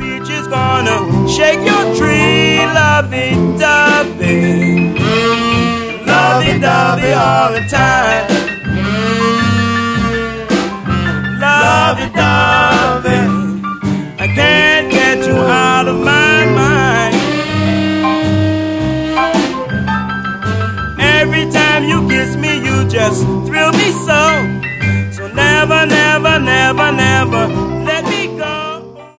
beach is gonna shake your tree, lovey-dovey, lovey-dovey all the time, lovey-dovey. I can't get you out of my mind. Every time you kiss me, you just thrill me so. So never, never, never, never